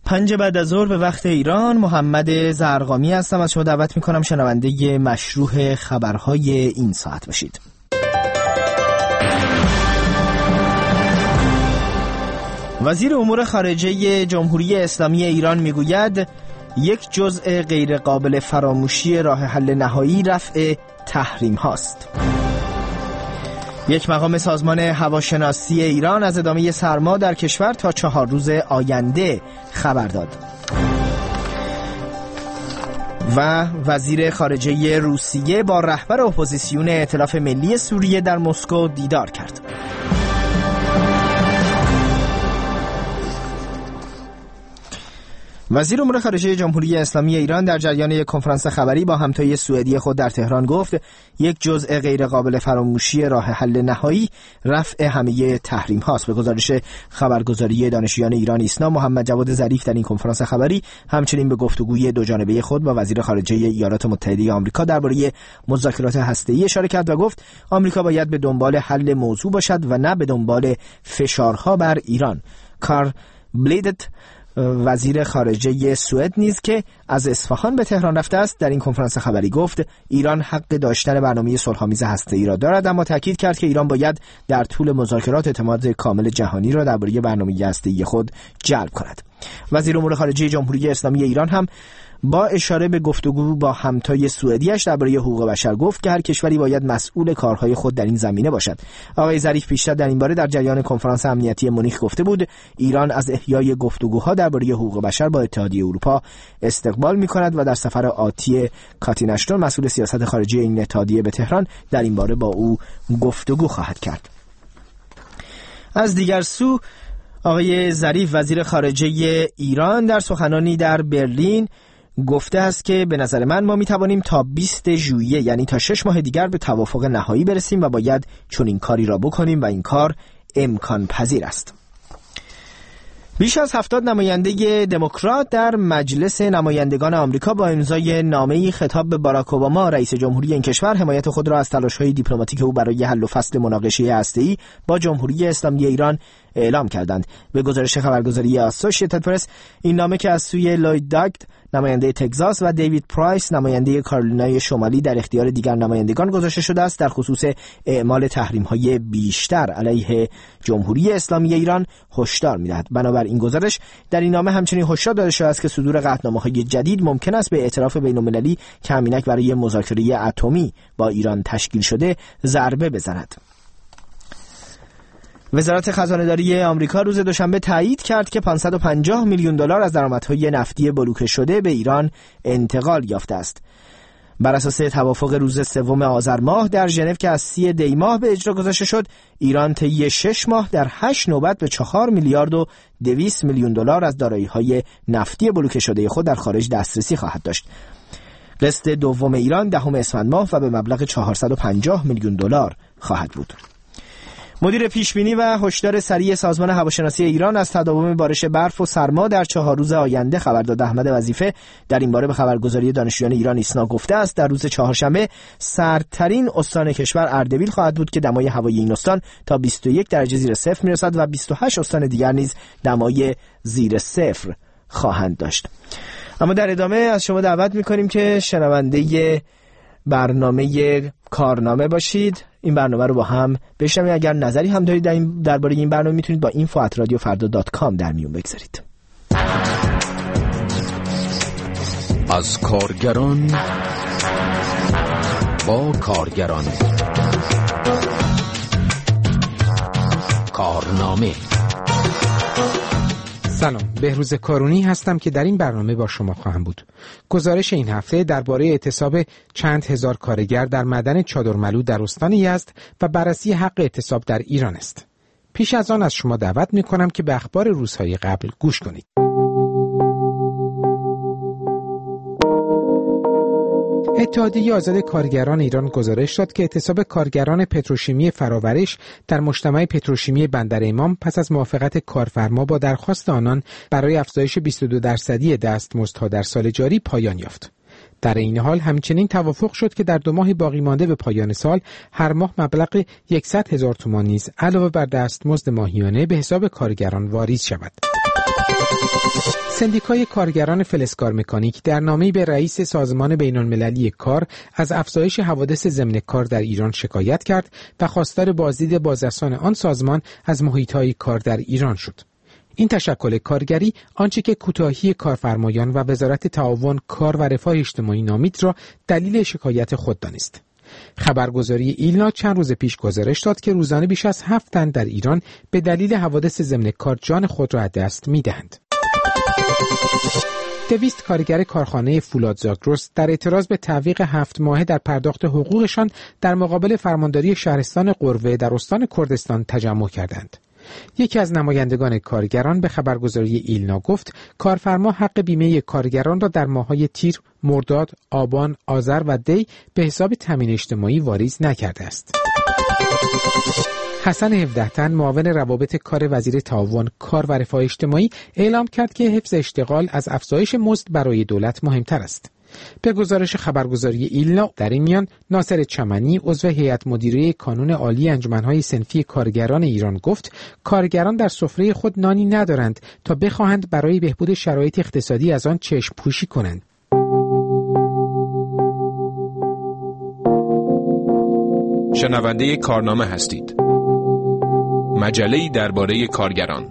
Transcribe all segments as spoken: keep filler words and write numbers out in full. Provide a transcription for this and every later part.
پنج بعد از ظهر به وقت ایران، محمد زرقامی هستم. از شما دعوت میکنم شنونده مشروح خبرهای این ساعت باشید. وزیر امور خارجه جمهوری اسلامی ایران میگوید یک جزء غیر قابل فراموشی راه حل نهایی رفع تحریم هاست. یک مقام سازمان هواشناسی ایران از ادامه سرما در کشور تا چهار روز آینده خبر داد. و وزیر خارجه روسیه با رهبر اپوزیسیون ائتلاف ملی سوریه در مسکو دیدار کرد. وزیر امور خارجه جمهوری اسلامی ایران در جریان یک کنفرانس خبری با همتای سوئدی خود در تهران گفت یک جزء غیر قابل فراموشی راه حل نهایی رفع همه تحریم هاست. به گزارش خبرگزاری دانشجویان ایران ایسنا، محمد جواد ظریف در این کنفرانس خبری همچنین به گفتگوی دو جانبه خود با وزیر خارجه ایالات متحده آمریکا درباره مذاکرات هسته‌ای اشاره کرد و گفت آمریکا باید به دنبال حل موضوع باشد و نه به دنبال فشارها بر ایران. کار بلیدت، وزیر خارجه سوئد نیز که از اصفهان به تهران رفته است، در این کنفرانس خبری گفت ایران حق داشتن برنامه صلح‌آمیز هسته‌ای را دارد، اما تاکید کرد که ایران باید در طول مذاکرات اعتماد کامل جهانی را درباره برنامه هسته‌ای خود جلب کند. وزیر امور خارجه جمهوری اسلامی ایران هم با اشاره به گفتگو با همتای سوئدیش درباره حقوق بشر گفت که هر کشوری باید مسئول کارهای خود در این زمینه باشد. آقای ظریف پیشتر در این باره در جریان کنفرانس امنیتی مونیخ گفته بود ایران از احیای گفتگوها درباره حقوق بشر با اتحادیه اروپا استقبال می‌کند و در سفر آتی کاترین اشتون مسئول سیاست خارجی این اتحادیه به تهران در این باره با او گفتگو خواهد کرد. از دیگر سو، آقای ظریف وزیر خارجه ایران در سخنانی در برلین گفته است که به نظر من ما می توانیم تا بیست ژوئیه، یعنی تا شش ماه دیگر، به توافق نهایی برسیم و باید چنین کاری را بکنیم و این کار امکان پذیر است. بیش از هفتاد نماینده دموکرات در مجلس نمایندگان آمریکا با امضای نامه‌ای خطاب به باراک اوباما رئیس جمهوری این کشور حمایت خود را از تلاش‌های دیپلماتیک او برای حل و فصل مناقشه هسته‌ای با جمهوری اسلامی ایران اعلام کردند. به گزارش خبرگزاری اسوسییتد پرس، این نامه که از سوی لوید داگت نماینده تگزاس و دیوید پرایس نماینده کارولینای شمالی در اختیار دیگر نمایندگان گذاشته شده است، در خصوص اعمال تحریم‌های بیشتر علیه جمهوری اسلامی ایران هشدار می‌دهد. بنابر این گزارش در این نامه همچنین هشدار داده شده است که صدور قطعنامه‌های جدید ممکن است به اعتراف بین‌المللی که همینک برای مذاکره اتمی با ایران تشکیل شده ضربه بزند. وزارت خزانه‌داری آمریکا روز دوشنبه تایید کرد که پانصد و پنجاه میلیون دلار از درآمدهای نفتی بلوکه شده به ایران انتقال یافته است. بر اساس توافق روز سوم آذر ماه در ژنو که از سی دی ماه به اجرا گذاشته شد، ایران طی شش ماه در هشت نوبت به چهار میلیارد و دویست میلیون دلار از دارایی‌های نفتی بلوکه شده خود در خارج دسترسی خواهد داشت. قسط دوم ایران دهم اسفند ماه و به مبلغ چهارصد و پنجاه میلیون دلار خواهد بود. مدیر پیشبینی و هشدار سریع سازمان هواشناسی ایران از تداوم بارش برف و سرما در چهار روز آینده خبر داد. احمد وظیفه در این باره به خبرگزاری دانشجویان ایران ایسنا گفته است در روز چهارشنبه سردترین استان کشور اردبیل خواهد بود که دمای هوای این استان تا بیست و یک درجه زیر صفر میرسد و بیست و هشت استان دیگر نیز دمای زیر صفر خواهند داشت. اما در ادامه از شما دعوت می‌کنیم که شنونده برنامه کارنامه باشید. این برنامه رو با هم بشنوید. اگر نظری هم دارید در این درباره این برنامه میتونید با اینفو ات رادیو فردا دات کام در میون بگذارید. از کارگران با کارگران، کارنامه. سلام، بهروز کارونی هستم که در این برنامه با شما خواهم بود. گزارش این هفته درباره اعتصاب چند هزار کارگر در معدن چادرملو در استان یزد و بررسی حق اعتصاب در ایران است. پیش از آن از شما دعوت می کنم که به اخبار روزهای قبل گوش کنید. اتحادیه آزاد کارگران ایران گزارش داد که اعتصاب کارگران پتروشیمی فراورش در مجتمع پتروشیمی بندر امام پس از موافقت کارفرما با درخواست آنان برای افزایش بیست و دو درصدی دستمزدها در سال جاری پایان یافت. در این حال همچنین توافق شد که در دو ماه باقی مانده به پایان سال هر ماه مبلغ صد هزار تومان نیز علاوه بر دستمزد ماهیانه به حساب کارگران واریز شود. سندیکای کارگران فلزکار مکانیک در نامه‌ای به رئیس سازمان بین‌المللی کار از افزایش حوادث ضمن کار در ایران شکایت کرد و خواستار بازدید بازرسان آن سازمان از محیط‌های کار در ایران شد. این تشکل کارگری آنچه که کوتاهی کارفرمایان و وزارت تعاون کار و رفاه اجتماعی نامید را دلیل شکایت خود دانست. خبرگزاری ایلنا چند روز پیش گزارش داد که روزانه بیش از هفت تن در ایران به دلیل حوادث ضمن کار جان خود را از دست می‌دهند. دویست کارگر کارخانه فولاد زاگرس در اعتراض به تعویق هفت ماهه در پرداخت حقوقشان در مقابل فرمانداری شهرستان قروه در استان کردستان تجمع کردند. یکی از نمایندگان کارگران به خبرگزاری ایلنا گفت کارفرما حق بیمه کارگران را در ماه‌های تیر، مرداد، آبان، آذر و دی به حساب تامین اجتماعی واریز نکرده است. حسن هفده تن معاون روابط کار وزیر تعاون کار و رفاه اجتماعی اعلام کرد که حفظ اشتغال از افزایش مزد برای دولت مهمتر است. به گزارش خبرگزاری ایلنا در این میان ناصر چمنی عضو هیئت مدیره کانون عالی انجمن‌های صنفی کارگران ایران گفت کارگران در سفره خود نانی ندارند تا بخواهند برای بهبود شرایط اقتصادی از آن چشم پوشی کنند. شنونده کارنامه هستید. مجله‌ای درباره کارگران.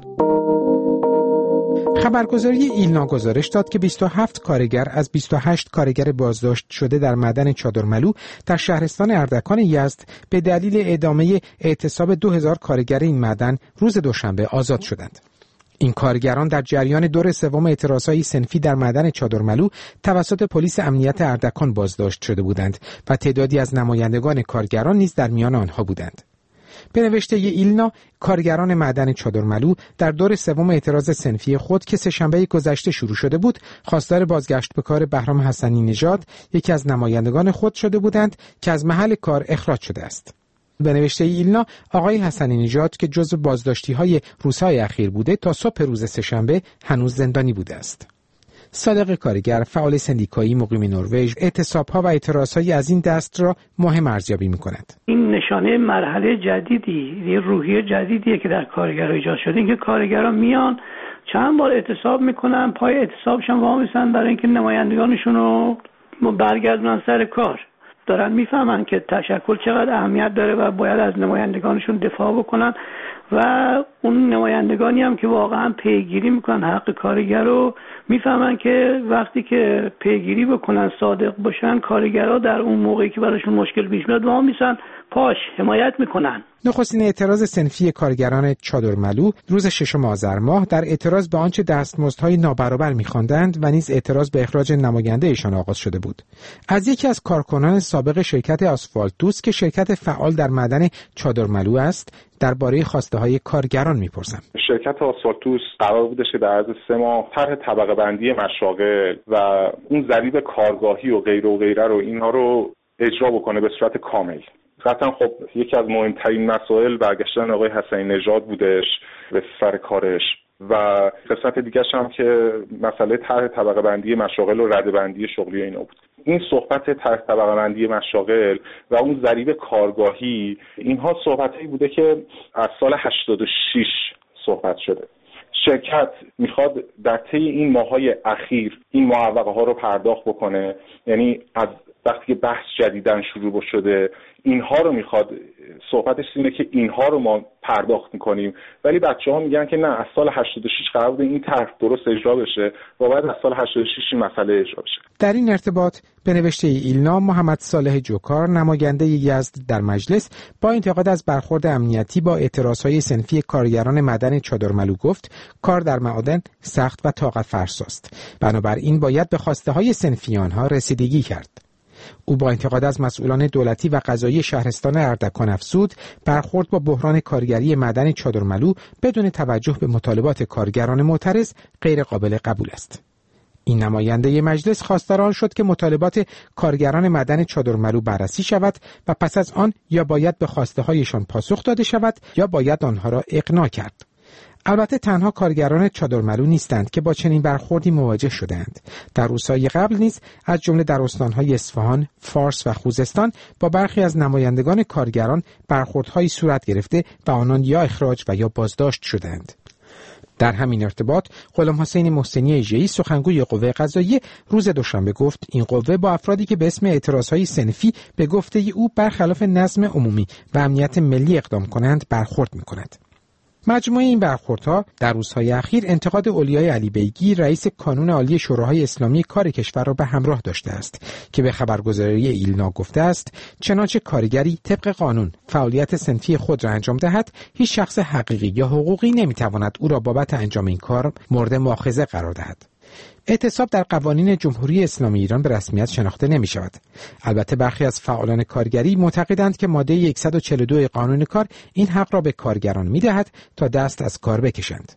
خبرگزاری ایلنا گزارش داد که بیست و هفت کارگر از بیست و هشت کارگر بازداشت شده در معدن چادرملو در شهرستان اردکان یزد به دلیل ادامه اعتصاب دو هزار کارگر این معدن روز دوشنبه آزاد شدند. این کارگران در جریان دور سوم اعتراضهای صنفی در معدن چادرملو توسط پلیس امنیت اردکان بازداشت شده بودند و تعدادی از نمایندگان کارگران نیز در میان آنها بودند. به نوشته ایلنا، کارگران معدن چادرملو در دور سوم اعتراض صنفی خود که سه‌شنبه گذشته شروع شده بود، خواستار بازگشت به کار بهرام حسنی نژاد، یکی از نمایندگان خود شده بودند که از محل کار اخراج شده است. به نوشته ایلنا، آقای حسنی نژاد که جزو بازداشتی‌های روزهای اخیر بوده تا صبح روز سه‌شنبه هنوز زندانی بوده است. صادق کارگر، فعال سندیکایی مقیم نروژ، اعتصاب‌ها و اعتراض‌های از این دست را مهم ارزیابی می‌کند. این نشانه مرحله جدیدی، یه روحیه جدیدیه که در کارگرها ایجاد شده. اینکه کارگرها میان چند بار اعتصاب میکنن، پای اعتصابشون وامیستن برای اینکه نمایندگانشون رو برگردونن سر کار. دارن میفهمن که تشکل چقدر اهمیت داره و باید از نمایندگانشون دفاع بکنن و اون نمایندگانی هم که واقعا پیگیری میکنن حق کارگر رو، میفهمن که وقتی که پیگیری بکنن، صادق باشن، کارگرها در اون موقعی که براشون مشکل پیش میاد وام میسن پاش حمایت میکنن. نخستین اعتراض صنفی کارگران چادرملو روز ششم آذر ماه در اعتراض به آنچه دستمزدهای نابرابر می‌خواندند و نیز اعتراض به اخراج نماینده ایشان آغاز شده بود. از یکی از کارکنان سابق شرکت آسفالتوس که شرکت فعال در معدن چادرملو است، درباره خواسته‌های کارگران می‌پرسم. شرکت آسفالتوس قرار بوده که در عرض سه ماه طرح طبقه بندی مشاغل و اون ضریب کارگاهی و غیره و غیره رو اینها رو اجرا بکنه به صورت کامل. قطعا خب یکی از مهمترین مسائل برگشتن آقای حسنی نژاد بودش به سر کارش و قسمت دیگرش هم که مسئله طرح طبقه بندی مشاغل و رده بندی شغلی اینا بود. این صحبت طرح طبقه بندی مشاغل و اون ضریب کارگاهی، اینها صحبتایی بوده که از سال هشتاد و شش صحبت شده. شرکت میخواد در طی این ماه‌های اخیر این معوقه ها رو پرداخت بکنه، یعنی از وقتی که بحث جدیدن شروع شده اینها رو میخواد، صحبتش اینه که اینها رو ما پرداخت میکنیم، ولی بچه‌ها میگن که نه، از سال هشتاد و شش قرار بوده این طرح درست اجرا بشه و بعد از سال هشتاد و شش این مسئله اجرا بشه. در این ارتباط به نوشته ایلنا، محمد صالح جوکار، نماینده یزد در مجلس، با انتقاد از برخورد امنیتی با اعتراضهای صنفی کارگران معدن چادرملو گفت کار در معادن سخت و طاقت فرسا است، بنابراین باید به خواسته‌های صنفی آنها رسیدگی کرد. او با انتقاد از مسئولان دولتی و قضایی شهرستان اردکان افزود برخورد با بحران کارگری معدن چادرملو بدون توجه به مطالبات کارگران معترض غیر قابل قبول است. این نماینده مجلس خواستار آن شد که مطالبات کارگران معدن چادرملو بررسی شود و پس از آن یا باید به خواسته هایشان پاسخ داده شود یا باید آنها را اقناع کرد. البته تنها کارگران چادرملو نیستند که با چنین برخوردی مواجه شدند. در روزهای قبل نیز از جمله در استانهای اصفهان، فارس و خوزستان با برخی از نمایندگان کارگران برخوردهایی صورت گرفته و آنان یا اخراج و یا بازداشت شدند. در همین ارتباط غلام حسین محسنی ایجه‌ای سخنگوی قوه قضاییه روز دوشنبه گفت این قوه با افرادی که به اسم اعتراضهای صنفی به گفته او برخلاف نظم عمومی و امنیت ملی اقدام کنند برخورد می‌کند. مجموعه این برخوردها در روزهای اخیر انتقاد اولیای علی بیگی رئیس کانون عالی شوراهای اسلامی کار کشور را به همراه داشته است که به خبرگزاری ایلنا گفته است چنانچه کارگری طبق قانون فعالیت صنفی خود را انجام دهد، هیچ شخص حقیقی یا حقوقی نمیتواند او را بابت انجام این کار مورد مؤاخذه قرار دهد. اعتصاب در قوانین جمهوری اسلامی ایران به رسمیت شناخته نمی شود. البته برخی از فعالان کارگری معتقدند که ماده صد و چهل و دو قانون کار این حق را به کارگران می دهد تا دست از کار بکشند.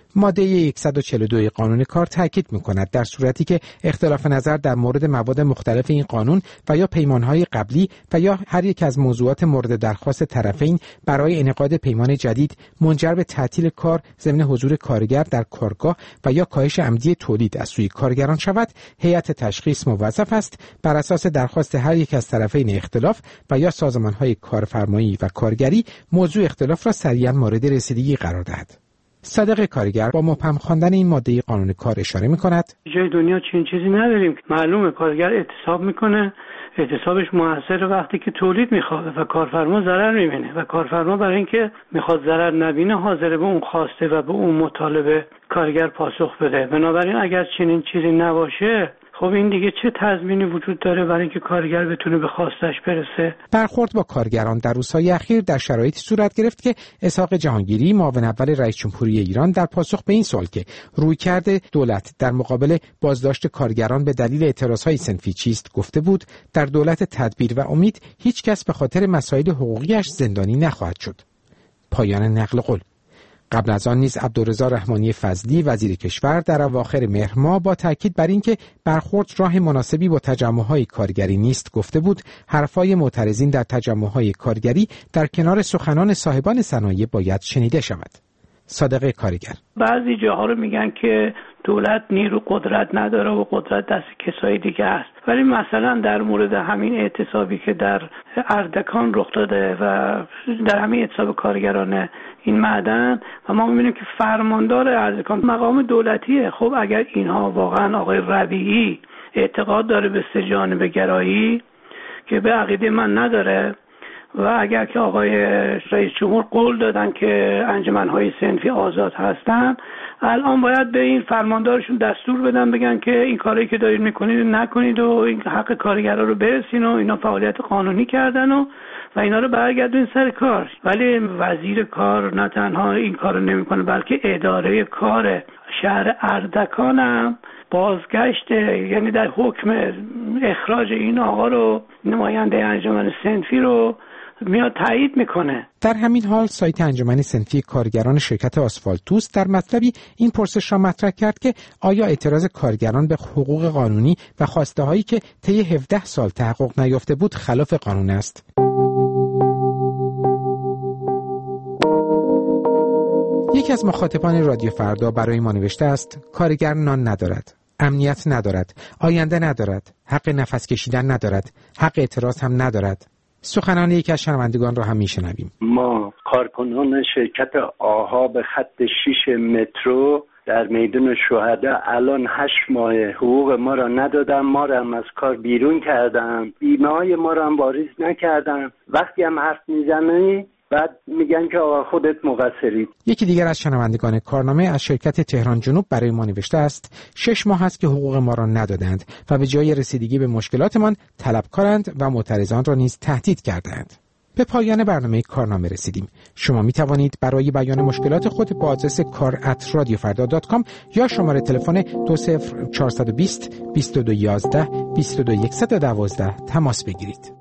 ماده صد و چهل و دو قانون کار تاکید می‌کند در صورتی که اختلاف نظر در مورد مواد مختلف این قانون و یا پیمانهای قبلی و یا هر یک از موضوعات مورد درخواست طرفین برای انعقاد پیمان جدید منجر به تعطیل کار ضمن حضور کارگر در کارگاه و یا کاهش عمدی تولید از سوی کارگران شود، هیئت تشخیص موظف است بر اساس درخواست هر یک از طرفین اختلاف و یا سازمان‌های کارفرمایی و کارگری موضوع اختلاف را سریعاً مورد رسیدگی قرار دهد. صادق کارگر با مبهم خواندن این ماده قانون کار اشاره می‌کند جای دنیا چنین چیزی نداریم. معلومه کارگر اعتصاب میکنه، اعتصابش موثر وقتی که تولید میخواد و کارفرما ضرر میبینه و کارفرما برای اینکه میخواد ضرر نبینه حاضر به اون خواسته و به اون مطالبه کارگر پاسخ بده. بنابراین اگر چنین چیزی نباشه خب این دیگه چه تضمینی وجود داره برای اینکه کارگر بتونه به خواستش برسه؟ برخورد با کارگران در روزهای اخیر در شرایطی صورت گرفت که اسحاق جهانگیری معاون اول رئیس جمهوری ایران در پاسخ به این سوال که رویکرد دولت در مقابل بازداشت کارگران به دلیل اعتراضهای صنفی چیست گفته بود در دولت تدبیر و امید هیچ کس به خاطر مسائل حقوقیش زندانی نخواهد شد. پایان نقل قول. قبل از آن نیز عبدالرضا رحمانی فضلی وزیر کشور در اواخر مهر ماه با تاکید بر اینکه برخورد راه مناسبی با تجمع‌های کارگری نیست گفته بود حرف‌های معترضین در تجمع‌های کارگری در کنار سخنان صاحبان صنایع باید شنیده شود. صادق کارگر: بعضی جاها رو میگن که دولت نیرو قدرت نداره و قدرت دست کسای دیگه است، ولی مثلا در مورد همین اعتصابی که در اردکان رخ داده و در همین اعتصاب کارگران این معدن و ما میبینیم که فرماندار اردکان مقام دولتیه. خب اگر اینها واقعا آقای ربیعی اعتقاد داره به سه‌جانبه گرایی که به عقیده من نداره و اگر که آقای رئیس جمهور قول دادن که انجمنهای صنفی آزاد هستن، الان باید به این فرماندارشون دستور بدن بگن که این کاری که دارید میکنید نکنید و این حق کارگرا رو برسین و اینا فعالیت قانونی کردن و و اینا رو برگردون سر کار. ولی وزیر کار نه تنها این کارو نمیکنه بلکه اداره کار شهر اردکان هم بازگشته، یعنی در حکم اخراج این آقا رو نماینده انجمن صنفی رو میاد تایید میکنه. در همین حال سایت انجمن صنفی کارگران شرکت آسفالتوس در مطلبی این پرسش را مطرح کرد که آیا اعتراض کارگران به حقوق قانونی و خواسته هایی که طی هفده سال تحقق نیافته بود خلاف قانون است؟ یکی از مخاطبان رادیو فردا برای ما نوشته است: کارگر نان ندارد، امنیت ندارد، آینده ندارد، حق نفس کشیدن ندارد، حق اعتراض هم ندارد. سخنان یکی از شنوندگان را هم میشنویم. ما کارکنان شرکت آها به خط شش مترو در میدان شهدا الان هشت ماه حقوق ما را ندادن، ما را هم از کار بیرون کردن، بیمه های ما را هم واریز نکردن. وقتی هم حرف میزنی بعد میگن که آقا خودت مقصرید. یکی دیگر از شنوندگان کارنامه از شرکت تهران جنوب برای ما نوشته است: شش ماه است که حقوق ما را ندادند و به جای رسیدگی به مشکلاتمان طلبکارند و معترضان را نیز تهدید کردند. به پایان برنامه کارنامه رسیدیم. شما می توانید برای بیان مشکلات خود با آدرس کار ات رادیو فردا دات کام یا شماره تلفن دو صفر چهار دو صفر بیست بیست و دو یازده بیست و دو صد و دوازده تماس بگیرید.